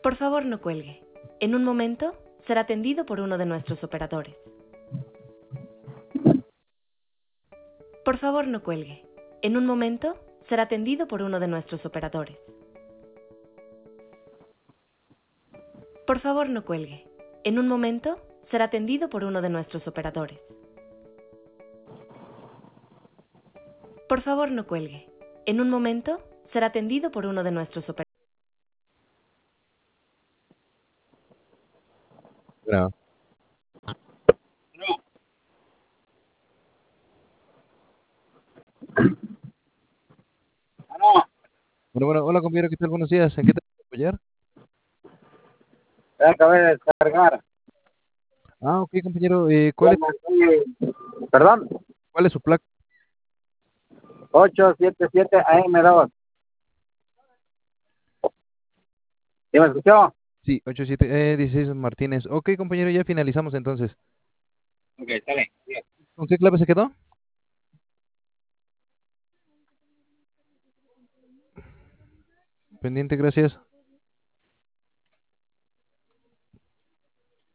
Por favor, no cuelgue. En un momento será atendido por uno de nuestros operadores. Por favor, no cuelgue. En un momento será atendido por uno de nuestros operadores. Por favor, no cuelgue. En un momento será atendido por uno de nuestros operadores. Por favor, no cuelgue. En un momento será atendido por uno de nuestros operadores. Graba. Bueno, hola compañero, ¿qué tal? Buenos días, ¿en qué te puedo apoyar? Acabé de descargar. Ok, compañero, ¿cuál Perdón, es su placa? 877 AM2. ¿Sí me escuchó? Sí, 8716 Martínez. Ok, compañero, ya finalizamos entonces. Ok, está bien. ¿Con qué clave se quedó? Pendiente, gracias.